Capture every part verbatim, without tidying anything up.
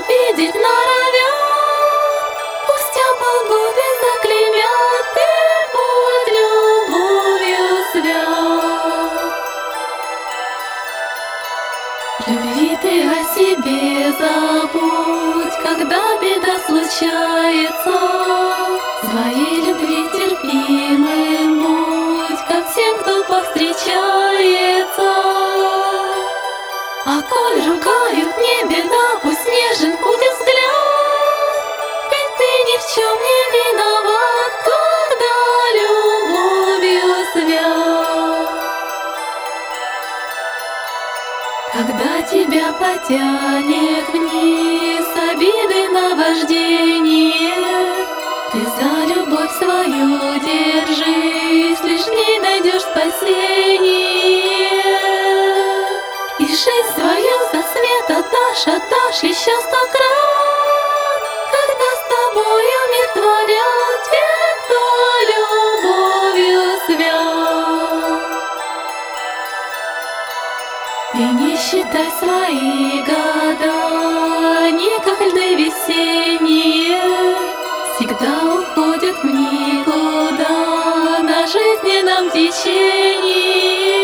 обидеть норовят. Пусть оболгут и заклеймят, ты будь любовью свят. Любви ты о себе забудь, когда беда случается. Своей любви терпимым будь, ко всем, кто повстречается. А коль ругают, не беда, пусть нежен будет взгляд, ведь ты ни в чем не виноват, когда любовью свят. Когда тебя потянет вниз обиды наваждение, ты за любовь свою держись, лишь в ней найдешь спасение. И жизнь свою за свет отдашь, отдашь еще сто крат, когда с тобою мир творят те, кто любовью свят. И не считай свои года, они как льды весенние, всегда уходят в никуда на жизненном течении.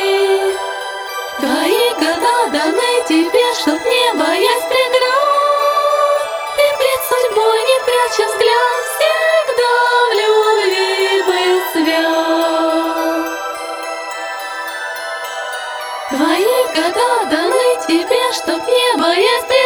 Твои года даны тебе, чтоб не боясь преград, ты пред судьбой, не пряча взгляд, всегда в любви был свят. Твои года даны тебе, чтоб не боясь преград,